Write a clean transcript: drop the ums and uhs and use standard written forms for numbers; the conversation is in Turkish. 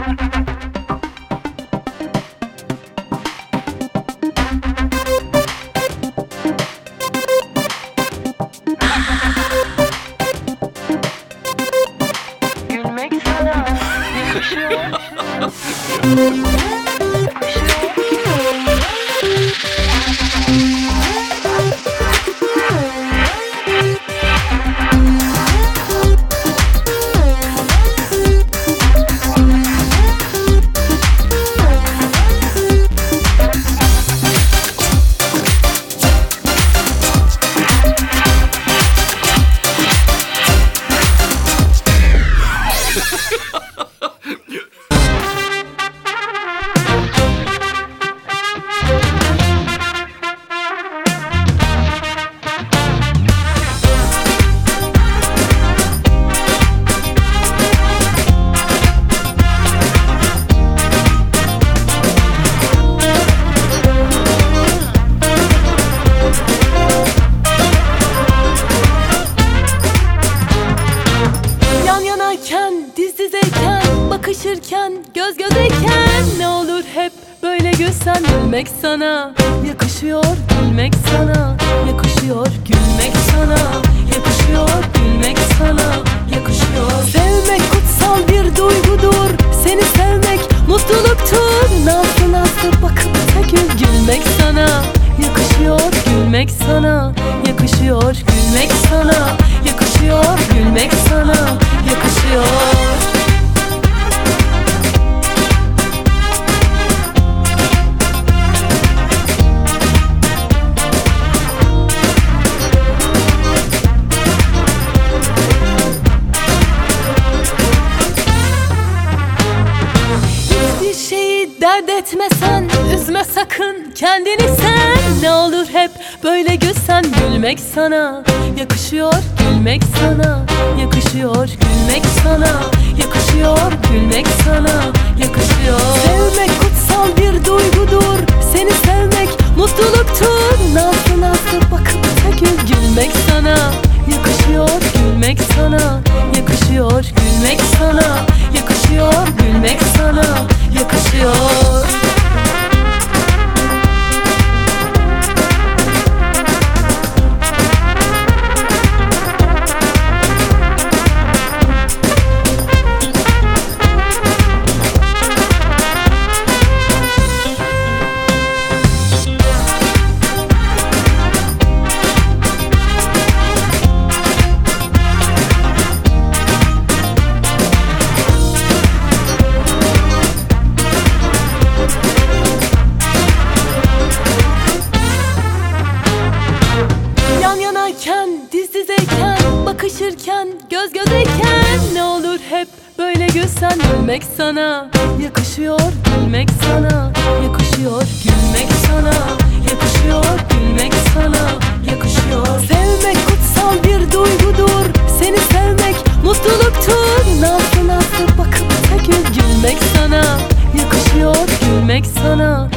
Gülmek sana yakışıyor. Diz dizeyken, bakışırken, göz gözeyken, ne olur hep böyle gülsen. Gülmek sana yakışıyor, gülmek sana yakışıyor, gülmek sana yakışıyor, gülmek sana yakışıyor. Sevmek kutsal bir duygudur, seni sevmek mutluluktur. Nazlı nazlı bakıp da gül. Gülmek sana yakışıyor, gülmek sana yakışıyor, gülmek sana yakışıyor, gülmek sana yakışıyor. Hiçbir şeyi dert etmesen, üzme sakın kendini sen. Ne olur hep böyle gülsen. Gülmek sana yakışıyor, gülmek sana yakışıyor, gülmek sana yakışıyor, gülmek sana yakışıyor. Sevmek kutsal bir duygudur, seni sevmek mutluluktur. Nazlı nazlı bakıp da gül. Gülmek sana yakışıyor, gülmek sana yakışıyor, gülmek sana yakışıyor, gülmek sana yakışıyor. Diz dizeyken, bakışırken, göz gözeyken, ne olur hep böyle gülsen. Gülmek sana yakışıyor, gülmek sana yakışıyor, gülmek sana yakışıyor, gülmek sana yakışıyor. Sevmek kutsal bir duygudur, seni sevmek mutluluktur. Nazlı nazlı bakıp da gül. Gülmek sana yakışıyor, gülmek sana